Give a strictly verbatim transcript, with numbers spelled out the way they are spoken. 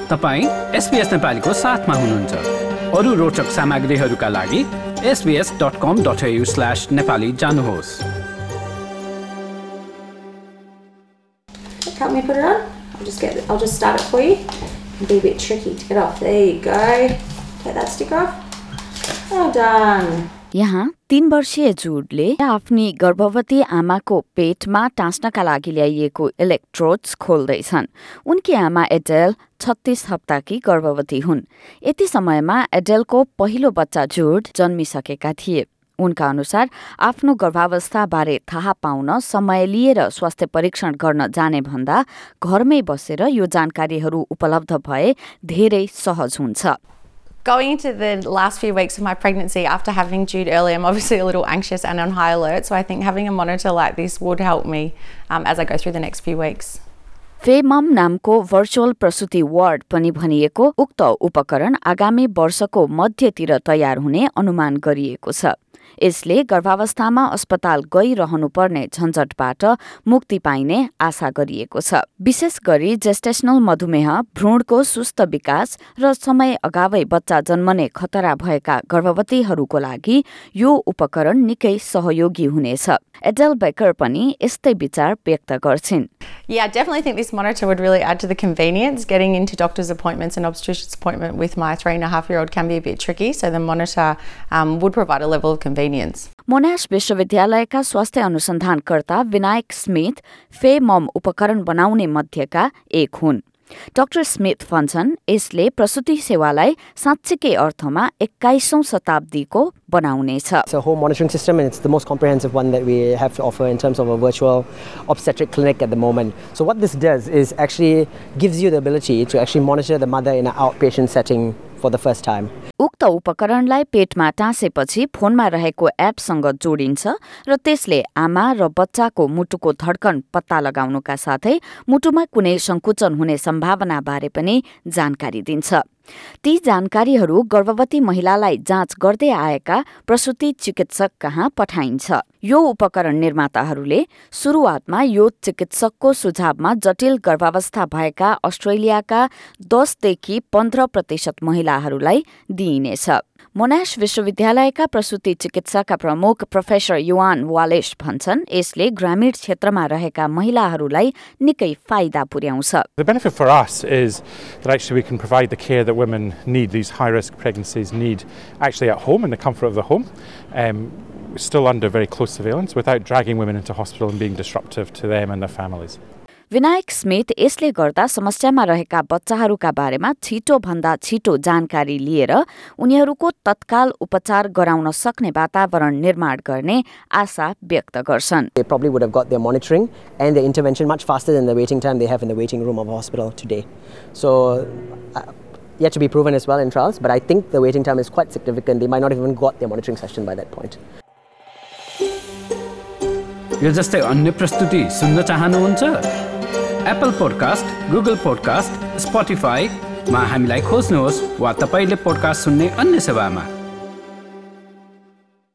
तपाईं एसबीएस नेपालीको साथमा हुनुहुन्छ। अरु रोचक सामग्रीहरूका लागि S B S dot com dot A U slash Nepali जानुहोस्। Help me put it on. I'll just get. I'll just start it for you. It'll be a bit tricky to get off. There you go. Take that stick off. Well done. यहाँ तीन वर्षीय जुडले आफ्नी गर्भवती आमाको पेटमा टाँस्नका लागि ल्याइएको electrodes खोल्दैछन्। उनकी आमा एडेल छत्तीस हप्ताकी गर्भवती हुन्। यति समयमा एडेलको पहिलो बच्चा जुड जन्मिसकेका थिए। उनका अनुसार आफ्नो गर्भावस्थाबारे थाहा पाउन समय लिएर स्वास्थ्य परीक्षण गर्न जाने भन्दा घरमै बसेर यो जानकारीहरू उपलब्ध भए धेरै सहज हुन्छ। Going into the last few weeks of my pregnancy after having Jude early, I'm obviously a little anxious and on high alert, so I think having a monitor like this would help me um, as I go through the next few weeks. फेमम नामको virtual प्रसुति ward पनि भनिएको उक्त उपकरण आगामी वर्षको मध्यतिर तयार हुने अनुमान गरिएको छ। यसले गर्भावस्थामा अस्पताल गइरहनुपर्ने झन्झटबाट मुक्ति पाइने आशा गरिएको छ। विशेष गरी जेस्टेशनल मधुमेह, भ्रूणको सुस्त विकास र समय अगावै बच्चा जन्मने खतरा भएका गर्भवतीहरूको लागि यो उपकरण निकै सहयोगी हुनेछ। एडेल बेकर पनि यस्तै विचार व्यक्त गर्छिन्। Yeah, I definitely think this monitor would really add to the convenience. Getting into doctor's appointments and obstetrician's appointment with my three and a half year old can be a bit tricky, so the monitor um, would provide a level of convenience. मोनाश विश्वविद्यालयका स्वास्थ्य अनुसन्धानकर्ता Vinayak Smith फेमम उपकरण बनाउने मध्येका एक हुन्। Doctor Smith भन्छन् यसले प्रसुति सेवालाई साँच्चीकै अर्थमा एक्काइसौं शताब्दीको बनाउनेछ। It's a home monitoring system and it's the most comprehensive one that we have to offer in terms of a virtual obstetric clinic at the moment. So what this does is actually gives you the ability to actually monitor the mother in an outpatient setting for the first time. उक्त उपकरणलाई पेटमा टाँसेपछि फोनमा रहेको एपसँग जोडिन्छ र त्यसले आमा र बच्चाको मुटुको धड्कन पत्ता लगाउनुका साथै मुटुमा कुनै संकुचन हुने सम्भावना बारे पनि जानकारी दिन्छ। ती जानकारीहरू गर्भवती महिलालाई जाँच गर्दै आएका प्रसुति चिकित्सक कहाँ पठाइन्छ। यो उपकरण निर्माताहरूले सुरुवातमा यो चिकित्सकको सुझावमा जटिल गर्भावस्था भएका अस्ट्रेलियाका दसदेखि पन्ध्र प्रतिशत महिलाहरूलाई दिइनेछ। मोनाश विश्वविद्यालयका प्रसुति चिकित्साका प्रमुख प्रोफेसर युआन वालेश भन्छन् यसले ग्रामीण क्षेत्रमा रहेका महिलाहरूलाई निकै फाइदा पुर्याउँछ। The benefit for us is that actually we can provide the care that women need, these high-risk pregnancies need, actually at home in the comfort of the home, um, still under very close surveillance, without dragging women into hospital and being disruptive to them and their families. Vinayak Smith यसले गर्दा समस्यामा रहेका बच्चाहरूका बारेमा छिटो भन्दा छिटो जानकारी लिएर उनीहरूको तत्काल उपचार गराउन सक्ने वातावरण निर्माण गर्ने आशा व्यक्त गर्छन्। They probably would have got their monitoring and their intervention much faster than the waiting time they have in the waiting room of a hospital today. So uh, yet to be proven as well in trials, but I think the waiting time is quite significant. They might not have even got their monitoring session by that point. यो जस्तै अन्य प्रस्तुति सुन्न चाहनुहुन्छ? Apple podcast, Google podcast, स्पोटिफाईमा हामीलाई खोज्नुहोस् वा तपाईले पोडकास्ट सुन्ने अन्य सेवामा।